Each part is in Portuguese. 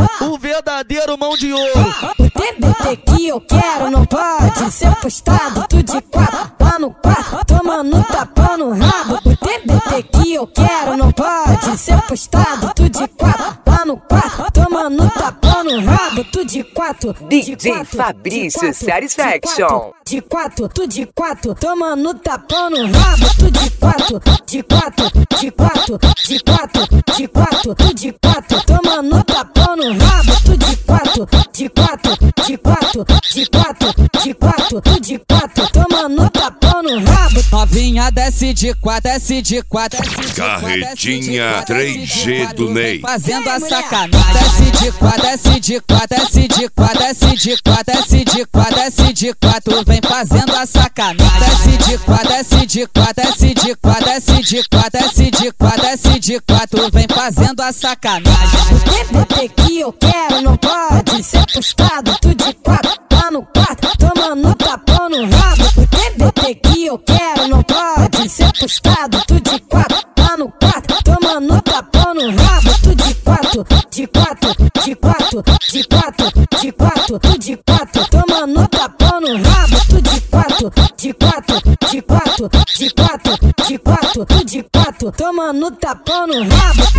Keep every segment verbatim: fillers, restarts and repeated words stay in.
o verdadeiro mão de ouro. O T B T que eu quero não pode ser postado. Tu de quatro, lá no quarto, tomando tapa no rabo. O T B T que eu quero não pode ser postado. Tu de quatro, lá no quarto, tomando tapa no rabo. Tu de quatro, D J Fabrício Satisfaction. De quatro, tu de quatro, tomando tapa no rabo. Tu de quatro, de quatro, de quatro, de quatro, de quatro, tu de quatro, tomando tapa no rabo. Tu de quatro, de quatro, de quatro, de quatro, de quatro, tu de quatro, tomando tapa no rabo. Novinha desce de quatro, desce de quatro, desce de quatro. Carretinha três G do Ney. Fazendo a sacanagem. Desce de quatro, desce de quatro, desce de quatro, desce de quatro, desce de quatro, desce de quatro, vem fazendo a sacanagem. Desce de quatro, desce de quatro, desce de quatro, desce de quatro, desce de quatro, desce de quatro, vem fazendo a sacanagem. O T B T que eu quero não pode ser postado. Tu de quatro, lá no quarto, tomando tapa no rabo. O T B T que eu quero não pode ser postado. Tu de quatro, lá no quarto, tomando tapa no rabo. Tu de quatro, de quatro, de quatro, de quatro, de quatro, tu de quatro, tomando tapa no rabo. Tu de quatro, de quatro, de quatro, de quatro, de quatro, tu de quatro, tomando tapa no rabo.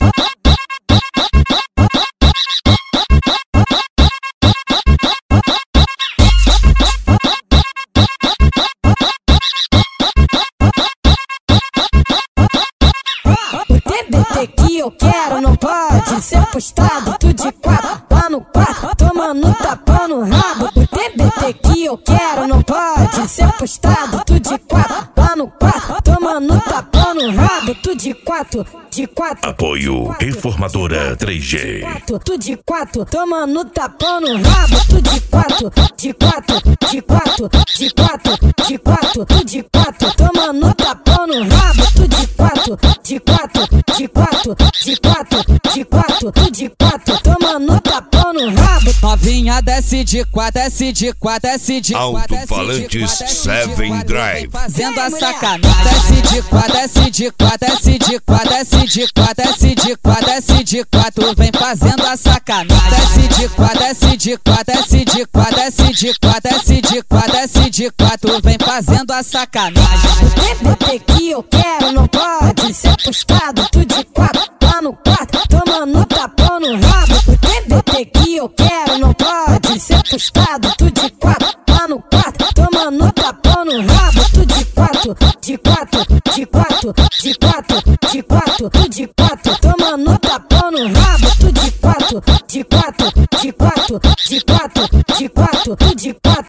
O T B T que eu quero não pode ser postado. Tu de quatro, lá no quarto, tomando tapa no rabo. O T B T que eu quero não pode ser postado. Tu de quatro, lá no quarto, tomando tapa no rabo. Tu de quatro, de quatro. Apoio Reformadora três G. Tu de quatro, tomando tapa no rabo. Tu de quatro, de quatro, de quatro, de quatro, de quatro, tu de quatro, tomando tapa no rabo. Tu de quatro, de quatro, de quatro, de quatro, de quatro, tu de quatro, tomando tapa no rabo. Novinha desce de quatro, desce de quatro, desce de quatro, Alto-falantes Seven Drive. Fazendo a sacanagem. Desce de quatro, desce de quatro, desce de quatro, desce de quatro, desce de quatro, desce de quatro, vem fazendo a sacanagem. Desce de quatro, desce de quatro, desce de quatro, desce de quatro, desce de quatro, desce de quatro, vem fazendo a sacanagem. O T B T que eu quero não pode ser postado. Tu de quatro, lá no quarto, tomando tapa no rabo. O T B T que eu quero não pode ser postado. Tu de quatro, lá no quarto, tomando tapa no rabo. Tu de quatro, de quatro, de quatro, de quatro, de quatro, tu de quatro, tomando tapa no rabo. Tu de quatro, de quatro, de quatro, de quatro, de quatro, tu de quatro.